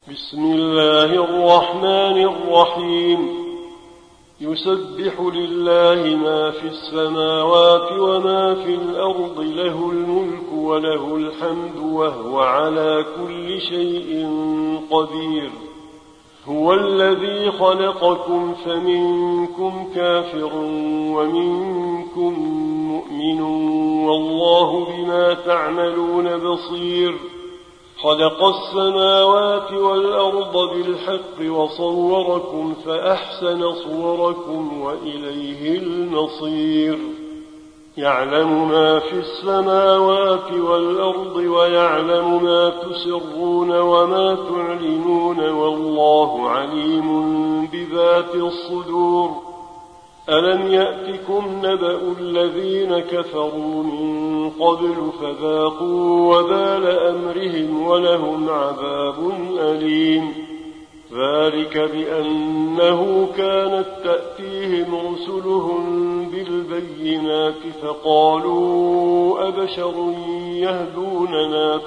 بسم الله الرحمن الرحيم يسبح لله ما في السماوات وما في الأرض له الملك وله الحمد وهو على كل شيء قدير هو الذي خلقكم فمنكم كافر ومنكم مؤمن والله بما تعملون بصير خلق السماوات والأرض بالحق وصوركم فأحسن صوركم وإليه المصير يعلم ما في السماوات والأرض ويعلم ما تسرون وما تعلنون والله عليم بذات الصدور ألم يأتكم نبأ الذين كفروا من قبل فذاقوا وبال أمرهم ولهم عذاب أليم ذلك بأنه كانت تأتيهم رسلهم بالبينات فقالوا أبشر يهدوننا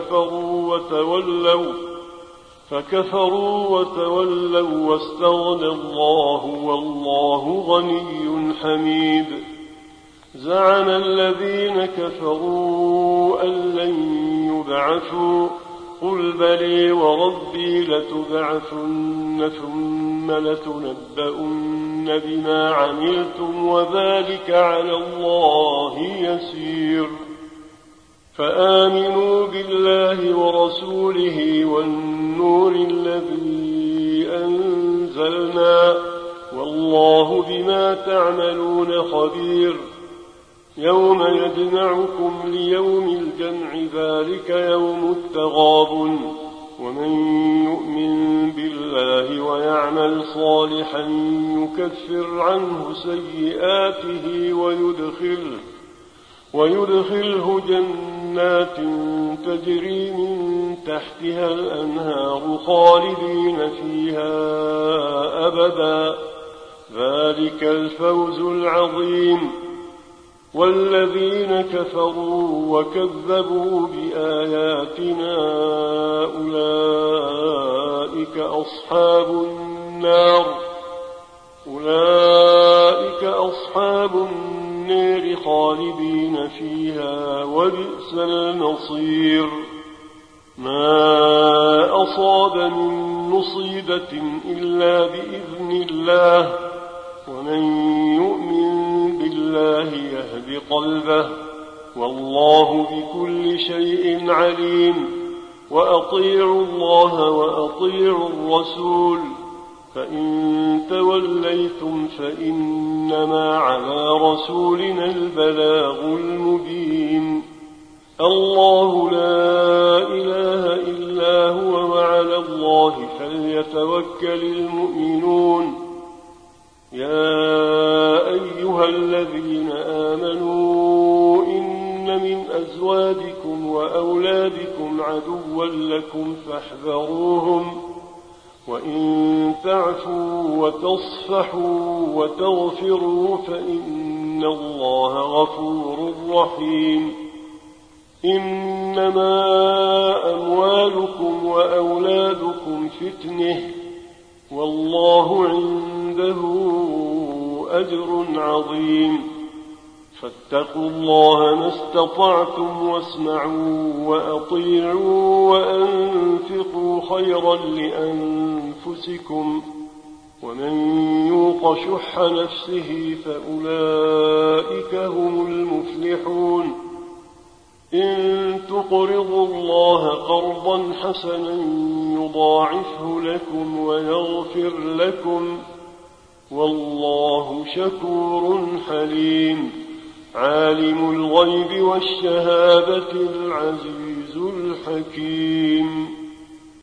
فكفروا وتولوا واستغنى الله والله غني حميد زعم الذين كفروا أن لن يبعثوا قل بلي وربي لتبعثن ثم لتنبؤن بما عملتم وذلك على الله يسير فآمنوا بالله ورسوله والنور الذي أنزلنا والله بما تعملون خبير يوم يجمعكم ليوم الجمع ذلك يوم التغابن ومن يؤمن بالله ويعمل صالحا يكفر عنه سيئاته ويدخله جنات تجري من تحتها الأنهار خالدين فيها أبدا ذلك الفوز العظيم والذين كفروا وكذبوا بآياتنا أولئك أصحاب النار خالدين فيها وبئس المصير ما أصاب من مصيبة إلا بإذن الله ومن يؤمن بالله يهد قلبه والله بكل شيء عليم وأطيعوا الله وأطيعوا الرسول فإن توليتم فإنما على رسولنا البلاغ المبين الله لا إله إلا هو وعلى الله فليتوكل المؤمنون يا أيها الذين آمنوا إن من أزواجكم وأولادكم عدوا لكم فاحذروهم وإن تعفوا وتصفحوا وتغفروا فإن الله غفور رحيم إنما أموالكم وأولادكم فتنة والله عنده أجر عظيم فاتقوا الله ما استطعتم واسمعوا وأطيعوا وأنفقوا خيرا لأنفسكم ومن يوق شح نفسه فأولئك هم المفلحون إن تقرضوا الله قرضا حسنا يضاعفه لكم ويغفر لكم والله شكور حليم عالم الغيب والشهادة العزيز الحكيم